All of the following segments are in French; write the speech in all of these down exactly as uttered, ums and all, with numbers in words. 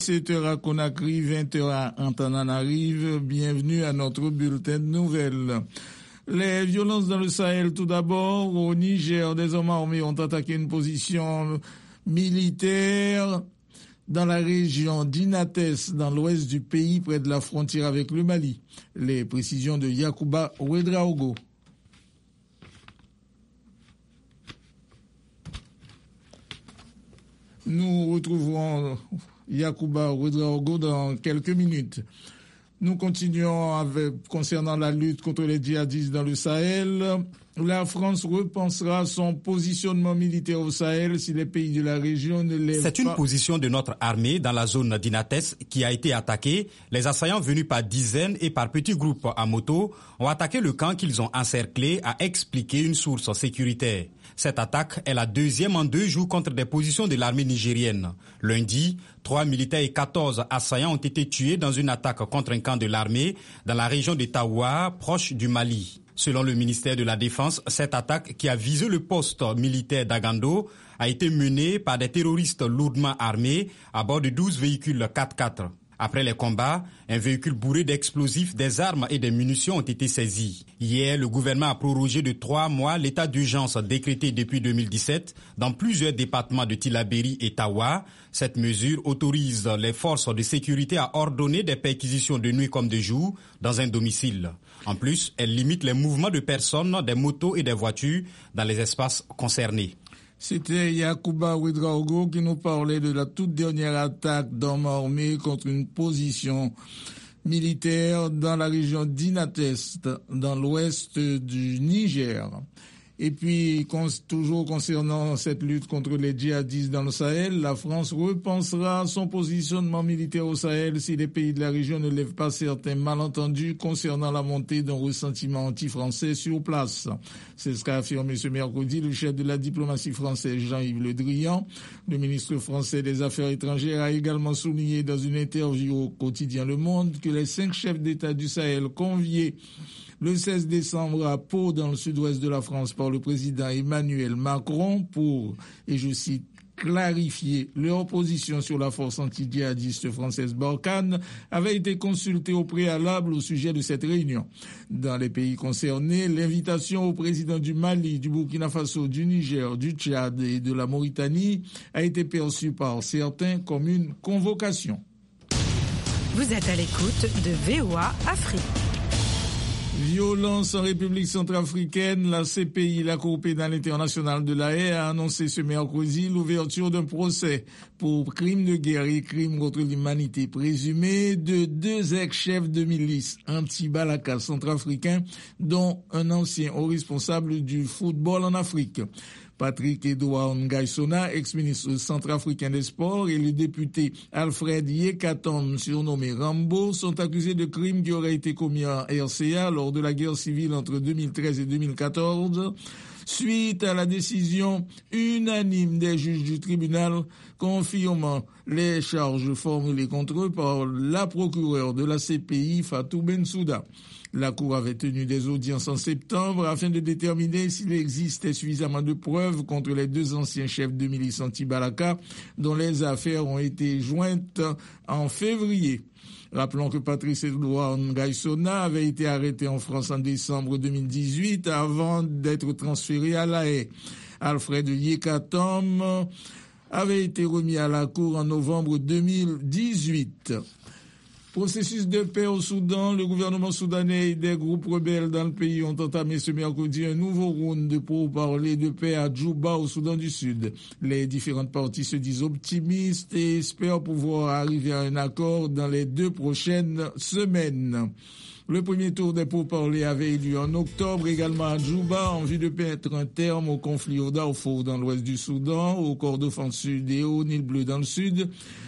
sept heures à Conakry, vingt heures à Antananarive. Bienvenue à notre bulletin de nouvelles. Les violences dans le Sahel tout d'abord. Au Niger, des hommes armés ont attaqué une position militaire dans la région d'Inates, dans l'ouest du pays, près de la frontière avec le Mali. Les précisions de Yacouba Ouedraogo. Nous retrouverons Yacouba Ouedraogo dans quelques minutes. Nous continuons avec, concernant la lutte contre les djihadistes dans le Sahel. La France repensera son positionnement militaire au Sahel si les pays de la région ne lèvent pas... C'est une position de notre armée dans la zone d'Inates qui a été attaquée. Les assaillants venus par dizaines et par petits groupes à moto ont attaqué le camp qu'ils ont encerclé, a expliqué une source sécuritaire. Cette attaque est la deuxième en deux jours contre des positions de l'armée nigérienne. Lundi, trois militaires et quatorze assaillants ont été tués dans une attaque contre un camp de l'armée dans la région de Tawa, proche du Mali. Selon le ministère de la Défense, cette attaque qui a visé le poste militaire d'Agando a été menée par des terroristes lourdement armés à bord de douze véhicules quatre-quatre. Après les combats, un véhicule bourré d'explosifs, des armes et des munitions ont été saisis. Hier, le gouvernement a prorogé de trois mois l'état d'urgence décrété depuis deux mille dix-sept dans plusieurs départements de Tillabéri et Tawa. Cette mesure autorise les forces de sécurité à ordonner des perquisitions de nuit comme de jour dans un domicile. En plus, elle limite les mouvements de personnes, des motos et des voitures dans les espaces concernés. C'était Yacouba Ouedraogo qui nous parlait de la toute dernière attaque d'hommes armés contre une position militaire dans la région d'Inates, dans l'ouest du Niger. Et puis, toujours concernant cette lutte contre les djihadistes dans le Sahel, la France repensera son positionnement militaire au Sahel si les pays de la région ne lèvent pas certains malentendus concernant la montée d'un ressentiment anti-français sur place. C'est ce qu'a affirmé ce mercredi le chef de la diplomatie française Jean-Yves Le Drian. Le ministre français des Affaires étrangères a également souligné dans une interview au quotidien Le Monde que les cinq chefs d'État du Sahel conviés le seize décembre à Pau, dans le sud-ouest de la France, par le président Emmanuel Macron pour, et je cite, clarifier leur position sur la force anti-djihadiste française Barkhane, avait été consulté au préalable au sujet de cette réunion. Dans les pays concernés, l'invitation au président du Mali, du Burkina Faso, du Niger, du Tchad et de la Mauritanie a été perçue par certains comme une convocation. Vous êtes à l'écoute de V O A Afrique. Violence en République centrafricaine, la C P I, la Cour pénale internationale de La Haye, a annoncé ce mercredi l'ouverture d'un procès pour crimes de guerre et crimes contre l'humanité présumés de deux ex-chefs de milice anti-Balaka centrafricains, dont un ancien haut responsable du football en Afrique. Patrick Edouard Ngaïsona, ex-ministre centrafricain des Sports, et le député Alfred Yekatom, surnommé Rambo, sont accusés de crimes qui auraient été commis en R C A lors de la guerre civile entre deux mille treize et deux mille quatorze, suite à la décision unanime des juges du tribunal confirmant les charges formulées contre eux par la procureure de la C P I, Fatou Bensouda. La Cour avait tenu des audiences en septembre afin de déterminer s'il existait suffisamment de preuves contre les deux anciens chefs de milice anti-Balaka dont les affaires ont été jointes en février. Rappelons que Patrice Edouard Ngaïsona avait été arrêté en France en décembre deux mille dix-huit avant d'être transféré à La Haye. Alfred Yekatom avait été remis à la Cour en novembre deux mille dix-huit. Processus de paix au Soudan, le gouvernement soudanais et des groupes rebelles dans le pays ont entamé ce mercredi un nouveau round de pourparlers de paix à Djouba au Soudan du Sud. Les différentes parties se disent optimistes et espèrent pouvoir arriver à un accord dans les deux prochaines semaines. Le premier tour des pourparlers avait eu lieu en octobre également à Djouba en vue de mettre un terme au conflit au Darfour dans l'ouest du Soudan, au Kordofan Sud et au Nil Bleu dans le sud,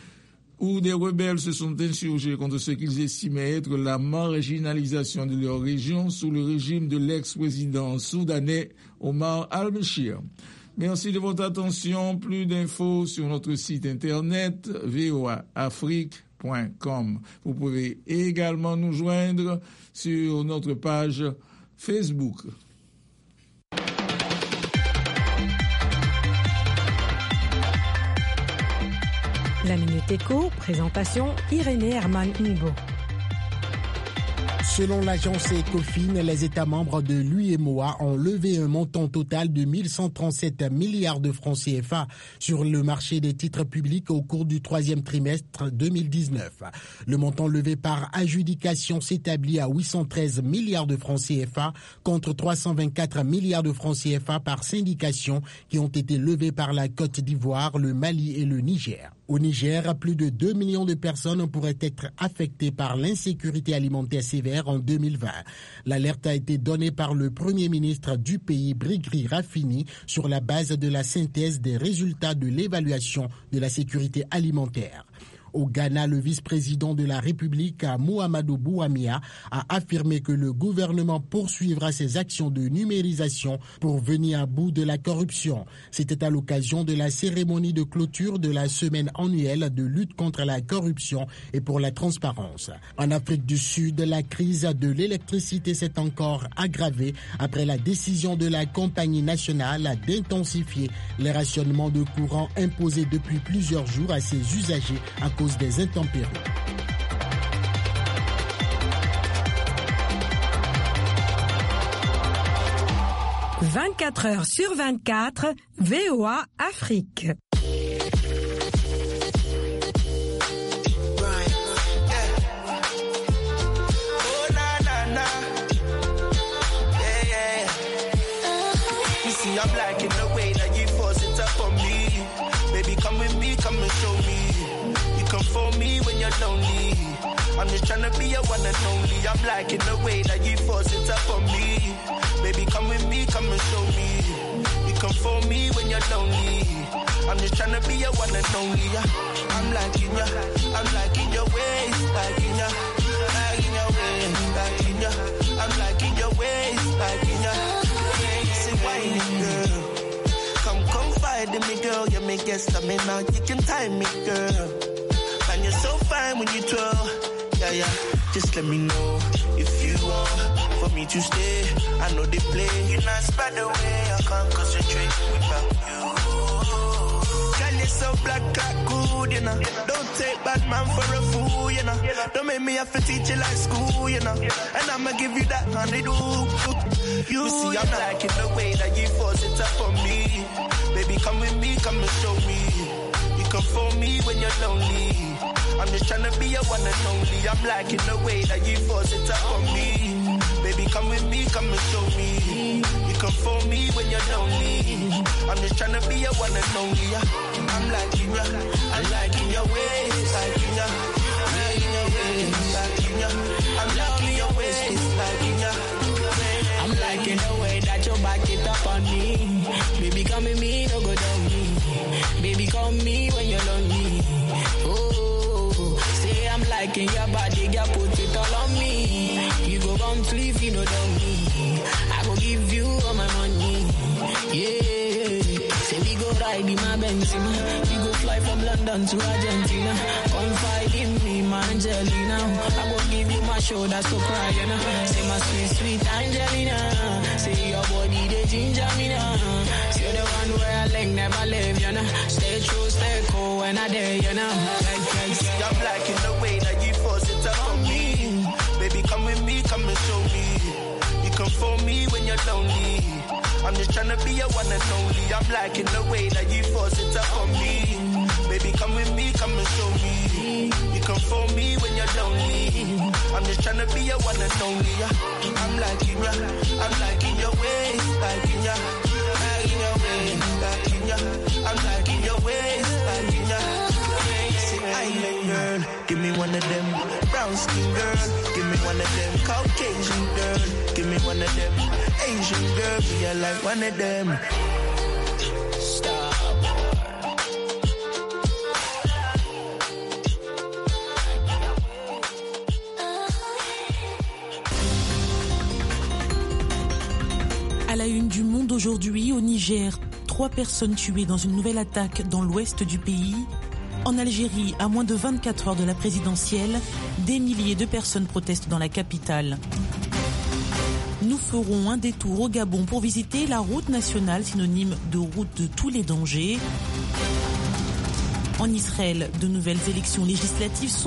où des rebelles se sont insurgés contre ce qu'ils estimaient être la marginalisation de leur région sous le régime de l'ex-président soudanais Omar al-Béchir. Merci de votre attention. Plus d'infos sur notre site internet v o a afrique point com. Vous pouvez également nous joindre sur notre page Facebook. La Minute Éco, présentation Irénée Herman Nibo. Selon l'agence Ecofin, les États membres de l'U E M O A ont levé un montant total de mille cent trente-sept milliards de francs C F A sur le marché des titres publics au cours du troisième trimestre deux mille dix-neuf. Le montant levé par adjudication s'établit à huit cent treize milliards de francs C F A contre trois cent vingt-quatre milliards de francs C F A par syndication qui ont été levés par la Côte d'Ivoire, le Mali et le Niger. Au Niger, plus de deux millions de personnes pourraient être affectées par l'insécurité alimentaire sévère en deux mille vingt. L'alerte a été donnée par le Premier ministre du pays, Brigri Rafini, sur la base de la synthèse des résultats de l'évaluation de la sécurité alimentaire. Au Ghana, le vice-président de la République, Mouhamadou Bouhamia, a affirmé que le gouvernement poursuivra ses actions de numérisation pour venir à bout de la corruption. C'était à l'occasion de la cérémonie de clôture de la semaine annuelle de lutte contre la corruption et pour la transparence. En Afrique du Sud, la crise de l'électricité s'est encore aggravée après la décision de la compagnie nationale d'intensifier les rationnements de courant imposés depuis plusieurs jours à ses usagers à cause des intempéries. vingt-quatre heures sur vingt-quatre, V O A Afrique. I'm liking the way that you force it up on me. Baby, come with me, come and show me. You come for me when you're lonely. I'm just trying to be your one and only. I'm liking the way that you force it up on me. Baby, come with me, come and show me. You come for me when you're lonely. I'm just trying to be your one and only. I'm liking ya, I'm liking your ways, liking ya, liking your ways, liking ya. I'm liking your ways, liking ya. Whining girl, come confide in me, girl. You may get stamina, you can time me, girl. And you're so fine when you twirl, yeah, yeah. Just let me know if you want for me to stay. I know they play, you're not by the way. I can't concentrate without you. Girl, you're so black, like good, you know. Don't take bad man for a fool, you know. Don't make me have to teach you like school, you know. And I'ma give you that honeydew. You, you see, I'm liking the way that you force it up on me. Baby, come with me, come and show me. You come for me when you're lonely. I'm just trying to be your one and only. I'm liking the way that you force it up on me. Baby, come with me, come and show me. You come for me when you're lonely. I'm just trying to be your one and only. I'm liking ya, I'm liking your ways, liking ya, liking your ways, liking ya. I'm liking your ways, liking ya. I'm liking the way that you back it up on me. Baby, come with me, no go down me. Baby, call me when you're lonely. Oh, say I'm liking your body, girl, put it all on me. You go come to if you know down me. I go give you all my money. Yeah, say we go ride in my Benzema. We go fly from London to Argentina. Confide in me, my Angelina. I go give you my shoulder so cry, you know. Say my sweet, sweet Angelina. Say your body, they ginger me now. Say you're the one where I like never live, you know. Stay true, stay cool when I dare, you know. Like, like, see, I'm liking the way that you force it up on me. Baby, come with me, come and show me. You come for me when you're lonely. I'm just trying to be your one and only. I'm liking the way that you force it up on me. Baby, come with me, come and show me. You come for me when you're lonely. I'm just trying to be your one and only. I'm liking ya, I'm liking your ways, liking ya, liking your ways, liking ya. I'm liking your ways, liking ya. Island girl, give me one of them. Brown skin girl, give me one of them. Caucasian girl, give me one of them. Asian girl, be I like one of them. Stop. À la une du Monde aujourd'hui, au Niger, trois personnes tuées dans une nouvelle attaque dans l'ouest du pays. En Algérie, à moins de vingt-quatre heures de la présidentielle, des milliers de personnes protestent dans la capitale. Nous ferons un détour au Gabon pour visiter la route nationale, synonyme de route de tous les dangers. En Israël, de nouvelles élections législatives sont